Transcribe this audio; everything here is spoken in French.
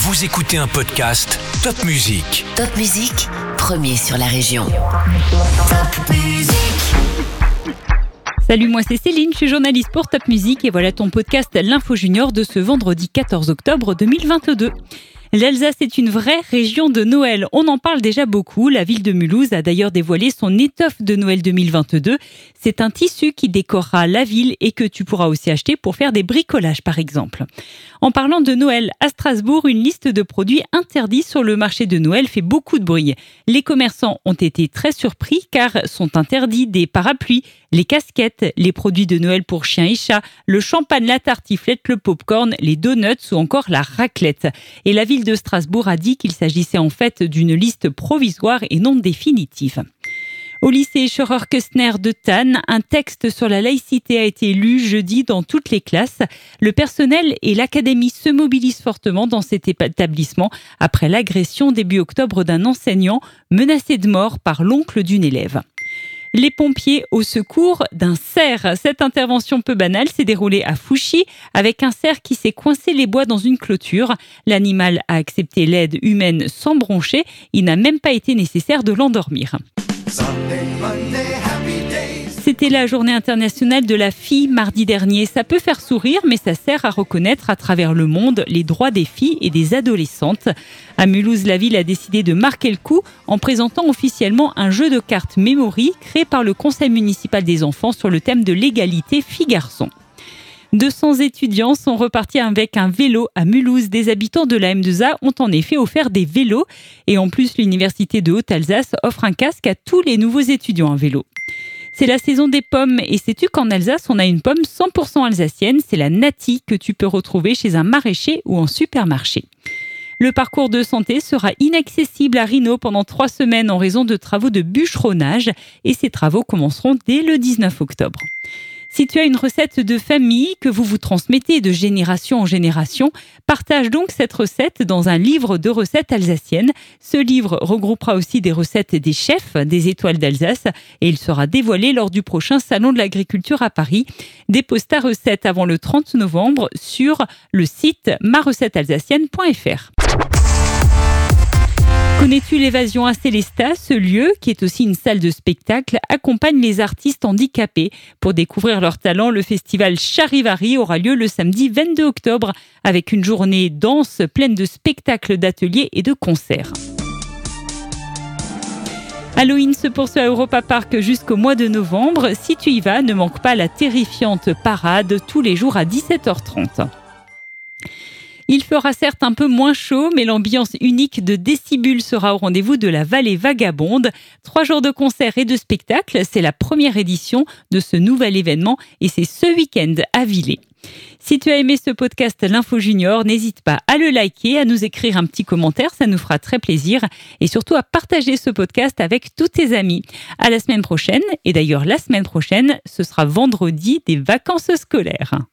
Vous écoutez un podcast Top Music. Top Music, premier sur la région. Top Music. Salut, moi c'est Céline, je suis journaliste pour Top Music et voilà ton podcast L'Info Junior de ce vendredi 14 octobre 2022. L'Alsace est une vraie région de Noël. On en parle déjà beaucoup. La ville de Mulhouse a d'ailleurs dévoilé son étoffe de Noël 2022. C'est un tissu qui décorera la ville et que tu pourras aussi acheter pour faire des bricolages par exemple. En parlant de Noël, à Strasbourg, une liste de produits interdits sur le marché de Noël fait beaucoup de bruit. Les commerçants ont été très surpris car sont interdits des parapluies, les casquettes, les produits de Noël pour chiens et chats, le champagne, la tartiflette, le popcorn, les donuts ou encore la raclette. Et la ville de Strasbourg a dit qu'il s'agissait en fait d'une liste provisoire et non définitive. Au lycée Scheurer-Kestner de Thann, un texte sur la laïcité a été lu jeudi dans toutes les classes. Le personnel et l'académie se mobilisent fortement dans cet établissement après l'agression début octobre d'un enseignant menacé de mort par l'oncle d'une élève. Les pompiers au secours d'un cerf. Cette intervention peu banale s'est déroulée à Fouchy avec un cerf qui s'est coincé les bois dans une clôture. L'animal a accepté l'aide humaine sans broncher. Il n'a même pas été nécessaire de l'endormir. C'était la journée internationale de la fille mardi dernier. Ça peut faire sourire, mais ça sert à reconnaître à travers le monde les droits des filles et des adolescentes. À Mulhouse, la ville a décidé de marquer le coup en présentant officiellement un jeu de cartes Memory créé par le conseil municipal des enfants sur le thème de l'égalité filles-garçons. 200 étudiants sont repartis avec un vélo à Mulhouse. Des habitants de la M2A ont en effet offert des vélos. Et en plus, l'université de Haute-Alsace offre un casque à tous les nouveaux étudiants à vélo. C'est la saison des pommes et sais-tu qu'en Alsace, on a une pomme 100% alsacienne, c'est la Nati que tu peux retrouver chez un maraîcher ou en supermarché. Le parcours de santé sera inaccessible à Rhino pendant 3 semaines en raison de travaux de bûcheronnage et ces travaux commenceront dès le 19 octobre. Si tu as une recette de famille que vous vous transmettez de génération en génération, partage donc cette recette dans un livre de recettes alsaciennes. Ce livre regroupera aussi des recettes des chefs des étoiles d'Alsace et il sera dévoilé lors du prochain Salon de l'Agriculture à Paris. Dépose ta recette avant le 30 novembre sur le site marecettealsacienne.fr. Connais-tu l'évasion à Célestat? Ce lieu, qui est aussi une salle de spectacle, accompagne les artistes handicapés. Pour découvrir leur talent, le festival Charivari aura lieu le samedi 22 octobre avec une journée dense pleine de spectacles, d'ateliers et de concerts. Halloween se poursuit à Europa Park jusqu'au mois de novembre. Si tu y vas, ne manque pas la terrifiante parade tous les jours à 17h30. Il fera certes un peu moins chaud, mais l'ambiance unique de Décibule sera au rendez-vous de la Vallée Vagabonde. 3 jours de concerts et de spectacles, c'est la première édition de ce nouvel événement et c'est ce week-end à Villers. Si tu as aimé ce podcast L'Info Junior, n'hésite pas à le liker, à nous écrire un petit commentaire, ça nous fera très plaisir et surtout à partager ce podcast avec tous tes amis. À la semaine prochaine et d'ailleurs la semaine prochaine, ce sera vendredi des vacances scolaires.